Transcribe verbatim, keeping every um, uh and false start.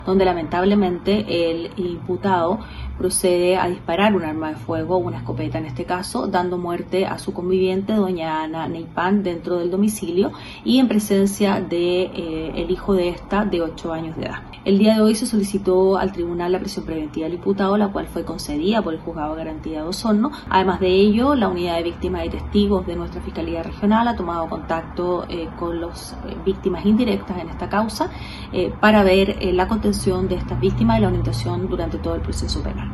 donde lamentablemente el imputado procede a disparar un arma de fuego, una escopeta en este caso, dando muerte a su conviviente, doña Ana Neipán, dentro del domicilio y en presencia de eh, el hijo de esta, de ocho años de edad. El día de hoy se solicitó al tribunal la prisión preventiva del imputado, la cual fue concedida por el Juzgado de Garantía de Osorno. Además de ello, la unidad de víctimas y testigos de nuestra Fiscalía Regional ha tomado contacto eh, con las eh, víctimas indirectas en esta causa eh, para ver eh, la contención de estas víctimas y la orientación durante todo el proceso penal.